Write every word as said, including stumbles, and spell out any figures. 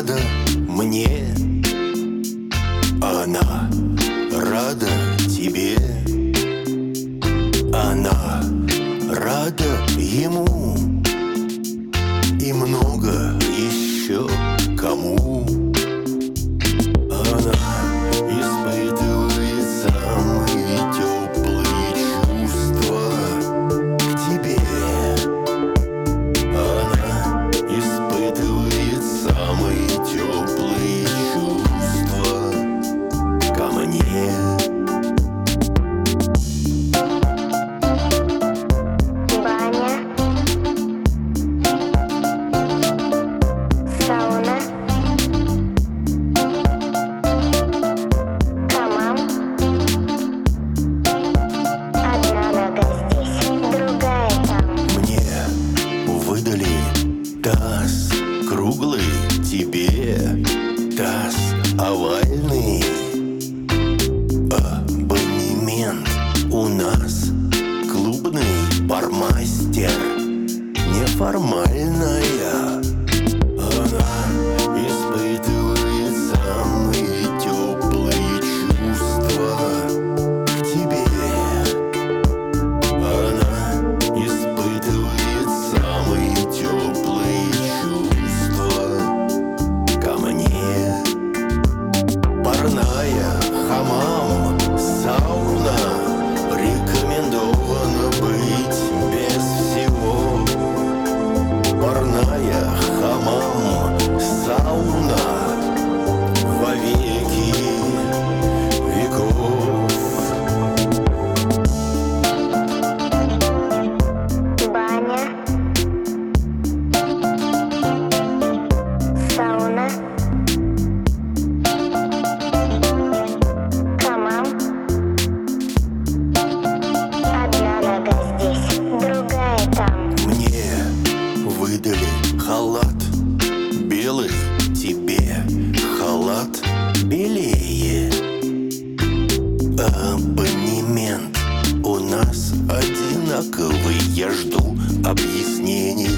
рада мне, она рада тебе, она рада ему и много еще кому. Она испытывает самые теплые чувства к тебе. Она испытывает самые теплые чувства ко мне. Таз круглый тебе, таз овальный. Абонемент у нас клубный бармастер, неформальная. Она испытывает самые теплые чувства к тебе. Она испытывает самые теплые парная, хамам, сауна. Рекомендовано быть без всего. Парная, хамам, сауна во веки веков. Баня, сауна, выдали халат белый тебе, халат белее. Абонемент у нас одинаковый, я жду объяснений.